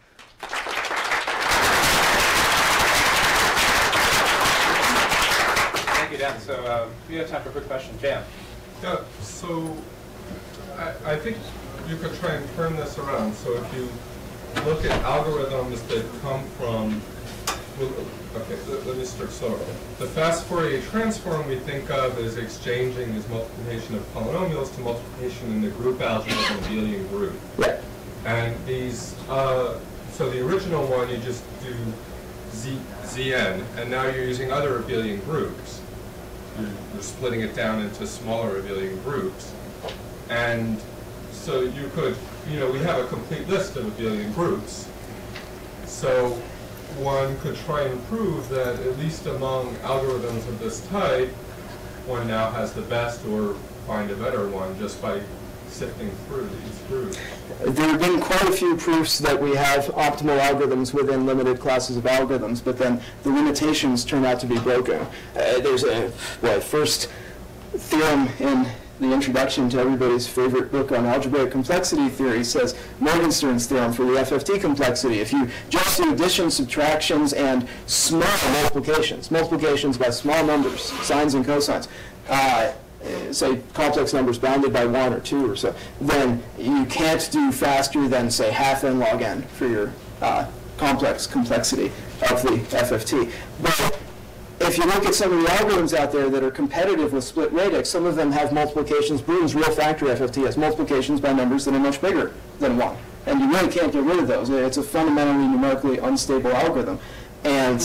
Dan. So we have time for a quick question. Jan. Yeah, so I think you could try and turn this around. So if you look at algorithms that come from, okay, let me start. So the fast Fourier transform we think of as exchanging this multiplication of polynomials to multiplication in the group algebra of an abelian group. Yeah. And these, so the original one you just do Zn, and now you're using other abelian groups. You're splitting it down into smaller abelian groups. And so you could, we have a complete list of abelian groups. So one could try and prove that at least among algorithms of this type, one now has the best or find a better one just by sifting through these groups. There have been quite a few proofs that we have optimal algorithms within limited classes of algorithms, but then the limitations turn out to be broken. There's a first theorem in the introduction to everybody's favorite book on algebraic complexity theory says Morgenstern's theorem for the FFT complexity. If you just do additions, subtractions, and small multiplications by small numbers, sines and cosines, say complex numbers bounded by 1 or 2 or so, then you can't do faster than, say, half n log n for your complex complexity of the FFT. But if you look at some of the algorithms out there that are competitive with split radix, some of them have multiplications. Bruton's real factor FFT has multiplications by numbers that are much bigger than 1. And you really can't get rid of those. It's a fundamentally numerically unstable algorithm. And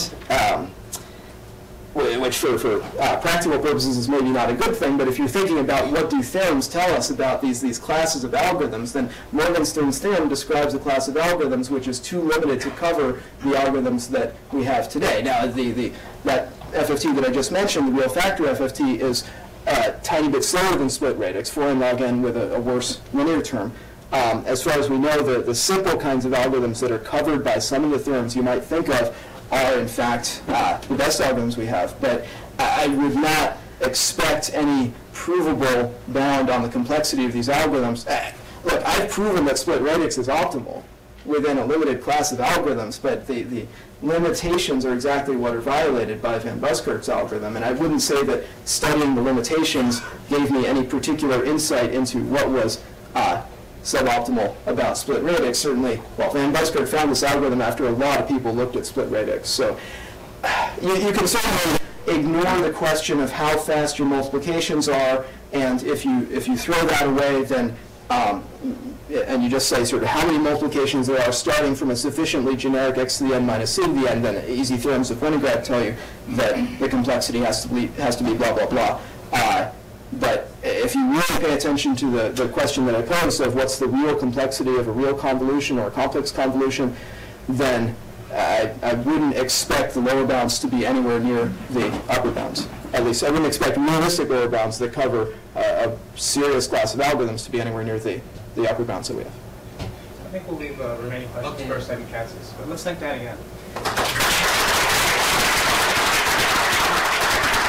which for practical purposes is maybe not a good thing, but if you're thinking about what do theorems tell us about these classes of algorithms, then Morgenstern's theorem describes a class of algorithms which is too limited to cover the algorithms that we have today. Now, that FFT that I just mentioned, the real factor FFT, is a tiny bit slower than split radix, 4n log n with a worse linear term. As far as we know, the simple kinds of algorithms that are covered by some of the theorems you might think of are, in fact, the best algorithms we have. But I would not expect any provable bound on the complexity of these algorithms. Look, I've proven that split radix is optimal within a limited class of algorithms, but the limitations are exactly what are violated by Van Buskirk's algorithm. And I wouldn't say that studying the limitations gave me any particular insight into what was suboptimal about split radix. Certainly, well, Van Buskirk found this algorithm after a lot of people looked at split radix. So you can certainly ignore the question of how fast your multiplications are, and if you throw that away, then and you just say sort of how many multiplications there are starting from a sufficiently generic x to the n minus c to the n, then easy theorems of Winograd tell you that the complexity has to be blah, blah, blah. But if you really pay attention to the question that I posed of what's the real complexity of a real convolution or a complex convolution, then I wouldn't expect the lower bounds to be anywhere near the upper bounds. At least I wouldn't expect realistic lower bounds that cover a serious class of algorithms to be anywhere near the upper bounds that we have. I think we'll leave remaining questions for our second classes, but let's thank Dan again.